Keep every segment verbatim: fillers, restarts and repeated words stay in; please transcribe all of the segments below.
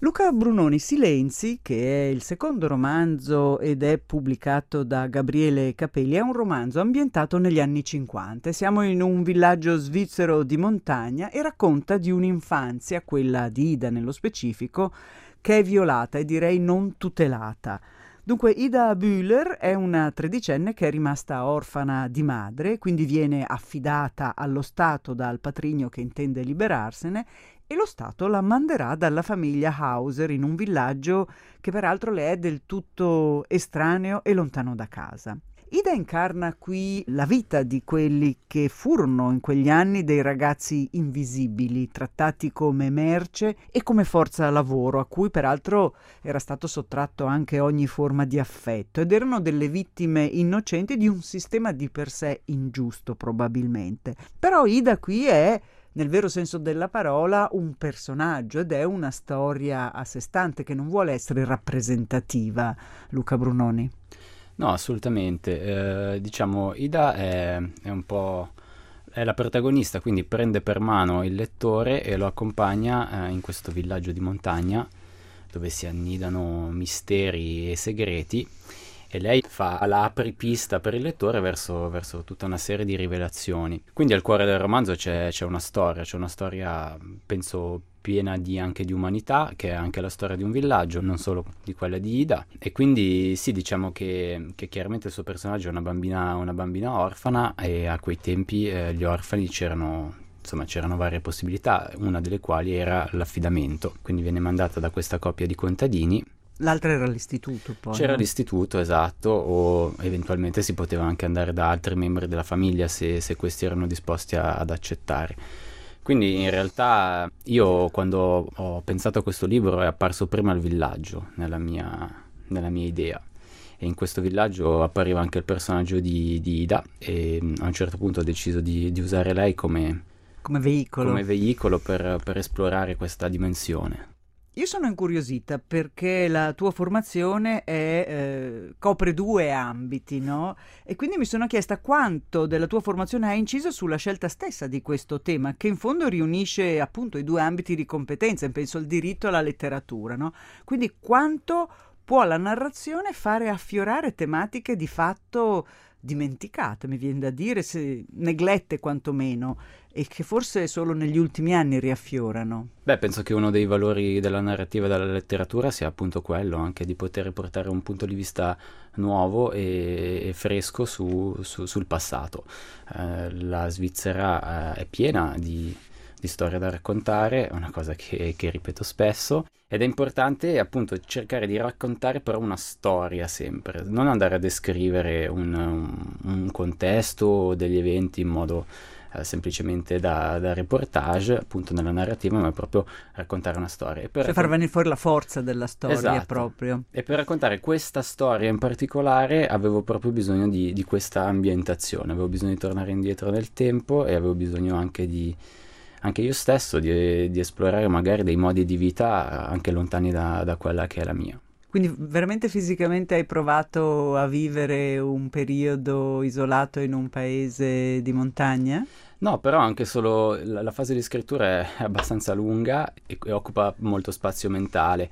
Luca Brunoni, Silenzi, che è il secondo romanzo ed è pubblicato da Gabriele Capelli, è un romanzo ambientato negli anni cinquanta. Siamo in un villaggio svizzero di montagna e racconta di un'infanzia, quella di Ida nello specifico, che è violata e direi non tutelata. Dunque, Ida Bühler è una tredicenne che è rimasta orfana di madre, quindi viene affidata allo Stato dal patrigno che intende liberarsene e lo Stato la manderà dalla famiglia Hauser in un villaggio che peraltro le è del tutto estraneo e lontano da casa. Ida incarna qui la vita di quelli che furono in quegli anni dei ragazzi invisibili, trattati come merce e come forza lavoro, a cui peraltro era stato sottratto anche ogni forma di affetto, ed erano delle vittime innocenti di un sistema di per sé ingiusto probabilmente. Però Ida qui è, nel vero senso della parola, un personaggio ed è una storia a sé stante che non vuole essere rappresentativa, Luca Brunoni. No, assolutamente. Eh, diciamo, Ida è, è un po' è la protagonista, quindi prende per mano il lettore e lo accompagna eh, in questo villaggio di montagna dove si annidano misteri e segreti, e lei fa l'apripista per il lettore verso, verso tutta una serie di rivelazioni. Quindi al cuore del romanzo c'è, c'è una storia, c'è una storia, penso, piena di, anche di umanità, che è anche la storia di un villaggio, non solo di quella di Ida. E quindi sì, diciamo che, che chiaramente il suo personaggio è una bambina, una bambina orfana, e a quei tempi eh, gli orfani c'erano... Insomma, c'erano varie possibilità, una delle quali era l'affidamento. Quindi viene mandata da questa coppia di contadini. L'altra era l'istituto, poi. C'era no? l'istituto, esatto, o eventualmente si poteva anche andare da altri membri della famiglia se, se questi erano disposti a, ad accettare. Quindi in realtà io, quando ho pensato a questo libro, è apparso prima il villaggio nella mia, nella mia idea. E in questo villaggio appariva anche il personaggio di, di Ida, e a un certo punto ho deciso di, di usare lei come, Come veicolo. come veicolo per, per esplorare questa dimensione. Io sono incuriosita perché la tua formazione è, eh, copre due ambiti, no? E quindi mi sono chiesta quanto della tua formazione ha inciso sulla scelta stessa di questo tema, che in fondo riunisce appunto i due ambiti di competenza, penso al diritto e alla letteratura, no? Quindi quanto può la narrazione fare affiorare tematiche di fatto dimenticate, mi viene da dire, se neglette quantomeno, e che forse solo negli ultimi anni riaffiorano. Beh, penso che uno dei valori della narrativa e della letteratura sia appunto quello, anche di poter portare un punto di vista nuovo e, e fresco su, su, sul passato. Eh, la Svizzera eh, è piena di, di storie da raccontare, è una cosa che, che ripeto spesso, ed è importante appunto cercare di raccontare però una storia sempre, non andare a descrivere un, un, un contesto o degli eventi in modo eh, semplicemente da, da reportage appunto nella narrativa, ma proprio raccontare una storia. E per Cioè raccont- far venire fuori la forza della storia. Esatto. Proprio. E per raccontare questa storia in particolare avevo proprio bisogno di, di questa ambientazione, avevo bisogno di tornare indietro nel tempo e avevo bisogno anche di anche io stesso di, di esplorare magari dei modi di vita anche lontani da, da quella che è la mia. Quindi veramente fisicamente hai provato a vivere un periodo isolato in un paese di montagna? No, però anche solo la, la fase di scrittura è abbastanza lunga e, e occupa molto spazio mentale.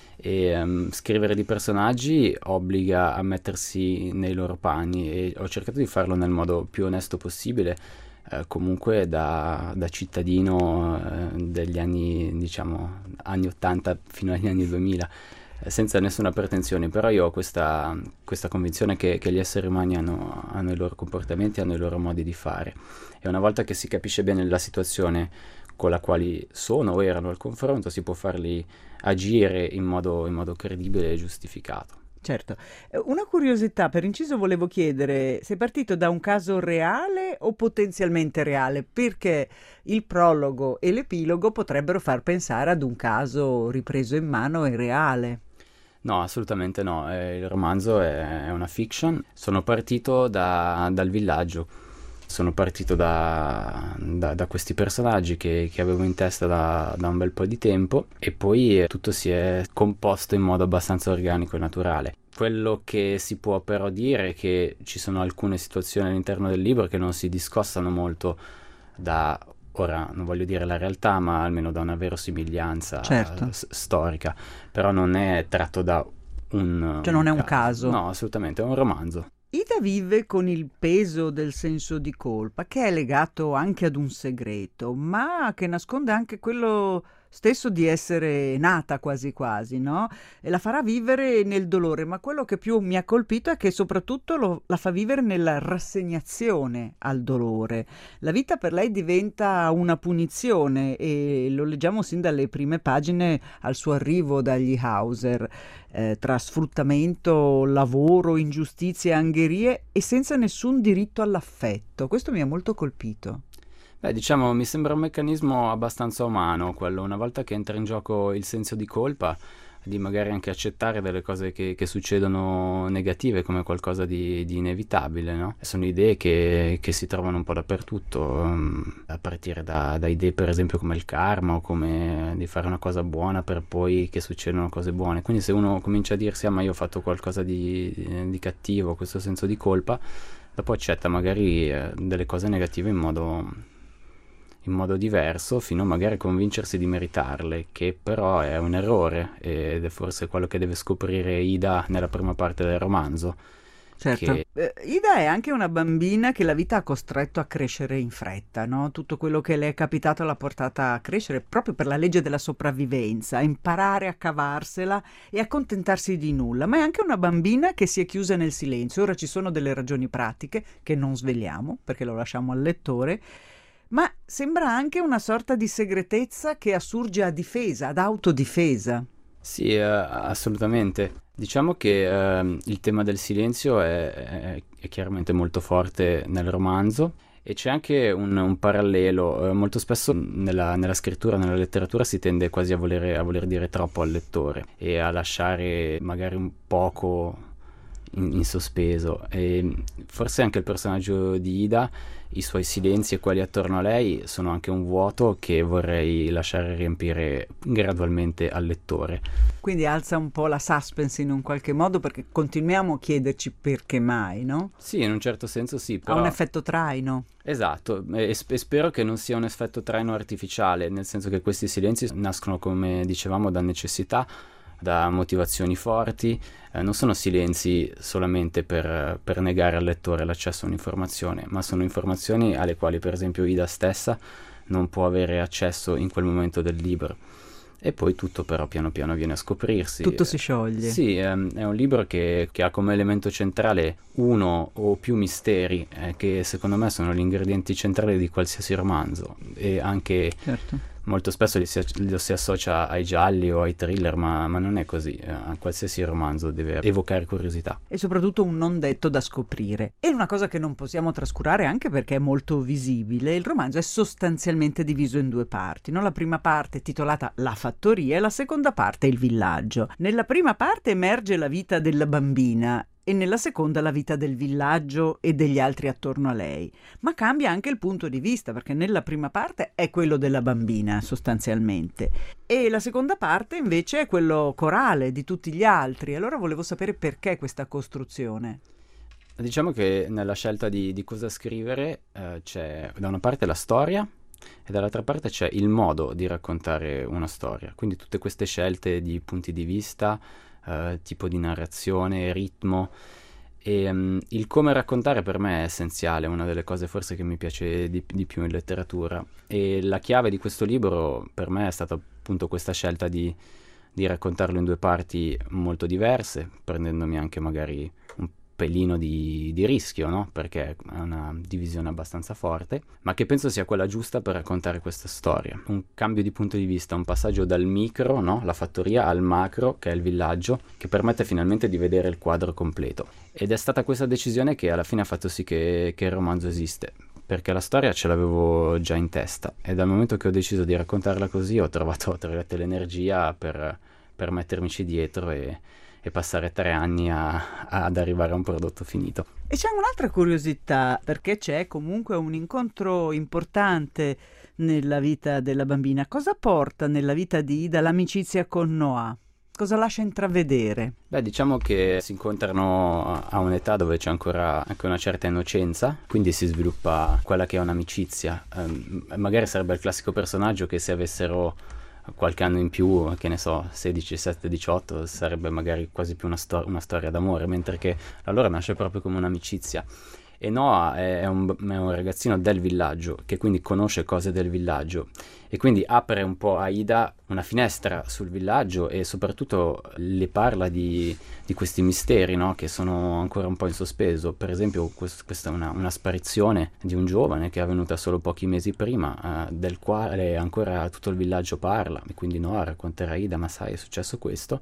E um, scrivere di personaggi obbliga a mettersi nei loro panni, e ho cercato di farlo nel modo più onesto possibile. Eh, comunque da, da cittadino eh, degli anni, diciamo, anni ottanta fino agli anni duemila, eh, senza nessuna pretensione, però io ho questa, questa convinzione che, che gli esseri umani hanno, hanno i loro comportamenti, hanno i loro modi di fare, e una volta che si capisce bene la situazione con la quale sono o erano al confronto, si può farli agire in modo, in modo credibile e giustificato. Certo. Eh, Una curiosità, per inciso volevo chiedere, sei partito da un caso reale o potenzialmente reale? Perché il prologo e l'epilogo potrebbero far pensare ad un caso ripreso in mano e reale. No, assolutamente no. Eh, il romanzo è, è una fiction. Sono partito da, dal villaggio. Sono partito da, da, da questi personaggi che, che avevo in testa da, da un bel po' di tempo, e poi tutto si è composto in modo abbastanza organico e naturale. Quello che si può però dire è che ci sono alcune situazioni all'interno del libro che non si discostano molto da Ora, non voglio dire la realtà, ma almeno da una verosimiglianza Certo. s- storica, però non è tratto da un, Cioè un non è un caso. caso. No, assolutamente, è un romanzo. Ida vive con il peso del senso di colpa, che è legato anche ad un segreto, ma che nasconde anche quello stesso di essere nata quasi quasi, no? E la farà vivere nel dolore, ma quello che più mi ha colpito è che soprattutto lo- la fa vivere nella rassegnazione al dolore. La vita per lei diventa una punizione e lo leggiamo sin dalle prime pagine al suo arrivo dagli Hauser, eh, tra sfruttamento, lavoro, ingiustizie, angherie e senza nessun diritto all'affetto. Questo mi ha molto colpito. Beh, diciamo, mi sembra un meccanismo abbastanza umano, quello una volta che entra in gioco il senso di colpa, di magari anche accettare delle cose che, che succedono negative come qualcosa di, di inevitabile, no? Sono idee che, che si trovano un po' dappertutto, um, a partire da, da idee per esempio come il karma o come di fare una cosa buona per poi che succedono cose buone. Quindi se uno comincia a dirsi, ah ma io ho fatto qualcosa di, di cattivo, questo senso di colpa, dopo accetta magari eh, delle cose negative in modo in modo diverso, fino a magari convincersi di meritarle, che però è un errore ed è forse quello che deve scoprire Ida nella prima parte del romanzo. Certo. Che Eh, Ida è anche una bambina che la vita ha costretto a crescere in fretta, no? Tutto quello che le è capitato l'ha portata a crescere proprio per la legge della sopravvivenza, a imparare a cavarsela e a contentarsi di nulla. Ma è anche una bambina che si è chiusa nel silenzio. Ora ci sono delle ragioni pratiche che non sveliamo perché lo lasciamo al lettore, ma sembra anche una sorta di segretezza che assurge a difesa, ad autodifesa. sì, eh, assolutamente. Diciamo che ehm, il tema del silenzio è, è- è chiaramente molto forte nel romanzo e c'è anche un, un parallelo. Eh, molto spesso nella, nella scrittura, nella letteratura si tende quasi a voler, a voler dire troppo al lettore e a lasciare magari un poco in, in sospeso. E forse anche il personaggio di Ida, i suoi silenzi e quelli attorno a lei sono anche un vuoto che vorrei lasciare riempire gradualmente al lettore. Quindi alza un po' la suspense in un qualche modo perché continuiamo a chiederci perché mai, no? Sì, in un certo senso sì, Ha un però effetto traino. esatto, e, e spero che non sia un effetto traino artificiale, nel senso che questi silenzi nascono, come dicevamo, da necessità, da motivazioni forti, eh, non sono silenzi solamente per, per negare al lettore l'accesso a un'informazione, ma sono informazioni alle quali per esempio Ida stessa non può avere accesso in quel momento del libro. E poi tutto però piano piano viene a scoprirsi. Tutto si scioglie. Sì, ehm, è un libro che, che ha come elemento centrale uno o più misteri, eh, che secondo me sono gli ingredienti centrali di qualsiasi romanzo e anche Certo. molto spesso li si, lo si associa ai gialli o ai thriller, ma, ma non è così. Eh, qualsiasi romanzo deve evocare curiosità. E soprattutto un non detto da scoprire. E una cosa che non possiamo trascurare anche perché è molto visibile, il romanzo è sostanzialmente diviso in due parti, no? La prima parte è titolata La fattoria e la seconda parte Il villaggio. Nella prima parte emerge la vita della bambina e nella seconda la vita del villaggio e degli altri attorno a lei. Ma cambia anche il punto di vista, perché nella prima parte è quello della bambina, sostanzialmente, e la seconda parte invece è quello corale di tutti gli altri. Allora volevo sapere perché questa costruzione. Diciamo che nella scelta di, di cosa scrivere eh, c'è da una parte la storia e dall'altra parte c'è il modo di raccontare una storia. Quindi tutte queste scelte di punti di vista, eh, tipo di narrazione, ritmo e um, il come raccontare per me è essenziale, è una delle cose forse che mi piace di, di più in letteratura e la chiave di questo libro per me è stata appunto questa scelta di, di raccontarlo in due parti molto diverse, prendendomi anche magari un pelino di, di rischio, no? Perché è una divisione abbastanza forte, ma che penso sia quella giusta per raccontare questa storia. Un cambio di punto di vista, un passaggio dal micro, no? La fattoria, al macro, che è il villaggio, che permette finalmente di vedere il quadro completo. Ed è stata questa decisione che alla fine ha fatto sì che, che il romanzo esiste, perché la storia ce l'avevo già in testa e dal momento che ho deciso di raccontarla così ho trovato, tra virgolette, l'energia per, per mettermici dietro e e passare tre anni a, ad arrivare a un prodotto finito. E c'è un'altra curiosità, perché c'è comunque un incontro importante nella vita della bambina. Cosa porta nella vita di Ida l'amicizia con Noah? Cosa lascia intravedere? Beh, diciamo che si incontrano a un'età dove c'è ancora anche una certa innocenza, quindi si sviluppa quella che è un'amicizia. Um, magari sarebbe il classico personaggio che se avessero qualche anno in più, che ne so, sedici, diciassette, diciotto, sarebbe magari quasi più una, sto- una storia d'amore, mentre che la loro nasce proprio come un'amicizia. E Noah è, è, un, è un ragazzino del villaggio che quindi conosce cose del villaggio e quindi apre un po' a Ida una finestra sul villaggio e soprattutto le parla di, di questi misteri, no? Che sono ancora un po' in sospeso. Per esempio quest, questa è una, una sparizione di un giovane che è avvenuta solo pochi mesi prima, eh, del quale ancora tutto il villaggio parla, e quindi Noah racconterà a Ida: ma sai, è successo questo?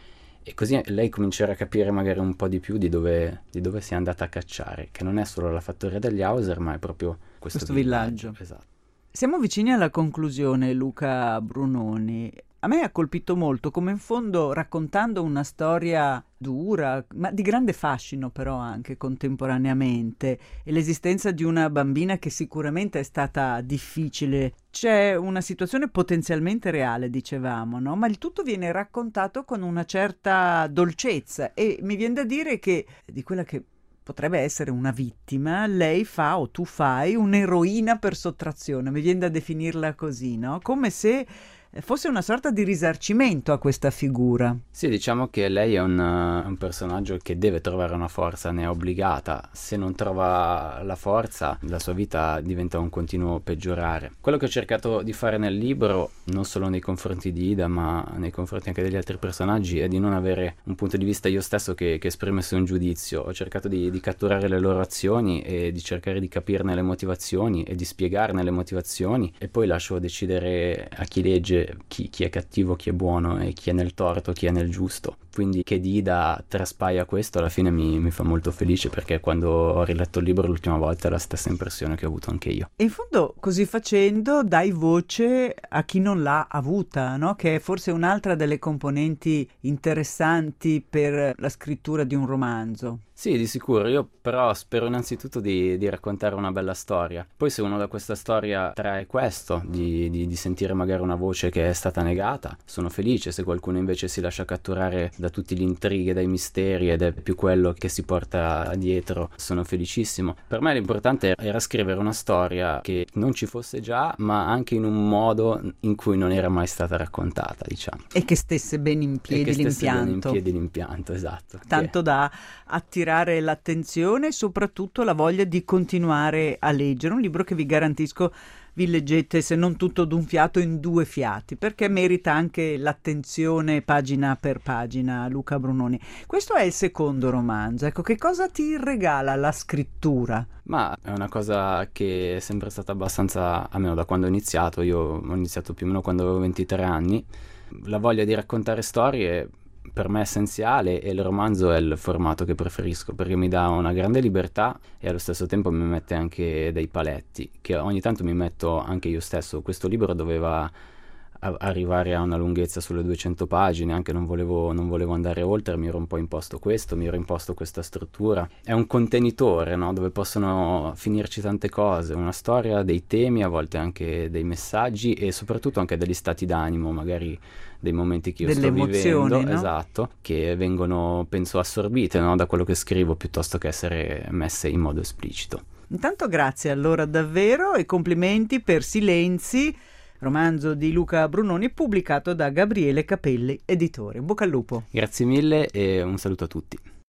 E così lei comincerà a capire magari un po' di più di dove, di dove sia andata a cacciare, che non è solo la fattoria degli Hauser, ma è proprio questo, Questo villaggio. villaggio. Esatto. Siamo vicini alla conclusione, Luca Brunoni. A me ha colpito molto come in fondo, raccontando una storia dura, ma di grande fascino però anche contemporaneamente, e l'esistenza di una bambina che sicuramente è stata difficile. C'è una situazione potenzialmente reale, dicevamo, no? Ma il tutto viene raccontato con una certa dolcezza e mi viene da dire che di quella che potrebbe essere una vittima, lei fa o tu fai un'eroina per sottrazione, mi viene da definirla così, no? Come se fosse una sorta di risarcimento a questa figura. Sì, diciamo che lei è un, uh, un personaggio che deve trovare una forza, ne è obbligata. Se non trova la forza, la sua vita diventa un continuo peggiorare. Quello che ho cercato di fare nel libro, non solo nei confronti di Ida, ma nei confronti anche degli altri personaggi, è di non avere un punto di vista io stesso che, che esprimesse un giudizio. Ho cercato di, di catturare le loro azioni e di cercare di capirne le motivazioni e di spiegarne le motivazioni, e poi lascio decidere a chi legge Chi, chi è cattivo, chi è buono e chi è nel torto, chi è nel giusto. Quindi che Ida traspaia questo alla fine mi, mi fa molto felice, perché quando ho riletto il libro l'ultima volta è la stessa impressione che ho avuto anche io. E in fondo così facendo dai voce a chi non l'ha avuta, no? Che è forse un'altra delle componenti interessanti per la scrittura di un romanzo. Sì, di sicuro, io però spero innanzitutto di, di raccontare una bella storia. Poi se uno da questa storia trae questo, di, di, di sentire magari una voce che è stata negata, sono felice. Se qualcuno invece si lascia catturare da tutti gli intrighi, dai misteri, ed è più quello che si porta dietro, sono felicissimo. Per me l'importante era scrivere una storia che non ci fosse già, ma anche in un modo in cui non era mai stata raccontata, diciamo. E che stesse bene in piedi e che stesse l'impianto. bene in piedi l'impianto, esatto. Tanto che... da attirare l'attenzione e soprattutto la voglia di continuare a leggere. Un libro che vi garantisco vi leggete, se non tutto d'un fiato, in due fiati, perché merita anche l'attenzione pagina per pagina. Luca Brunoni, questo è il secondo romanzo. Ecco, che cosa ti regala la scrittura? Ma è una cosa che è sempre stata abbastanza, almeno da quando ho iniziato, io ho iniziato più o meno quando avevo ventitré anni, la voglia di raccontare storie per me è essenziale, e il romanzo è il formato che preferisco perché mi dà una grande libertà e allo stesso tempo mi mette anche dei paletti che ogni tanto mi metto anche io stesso. Questo libro doveva a- arrivare a una lunghezza sulle duecento pagine, anche non volevo, non volevo andare oltre, mi ero un po' imposto questo, mi ero imposto questa struttura. È un contenitore, no? Dove possono finirci tante cose, una storia, dei temi, a volte anche dei messaggi e soprattutto anche degli stati d'animo, magari dei momenti che io Delle sto emozioni, vivendo, no? esatto, che vengono, penso, assorbite, no? Da quello che scrivo, piuttosto che essere messe in modo esplicito. Intanto grazie allora davvero e complimenti per Silenzi, romanzo di Luca Brunoni pubblicato da Gabriele Capelli, editore. In bocca al lupo. Grazie mille e un saluto a tutti.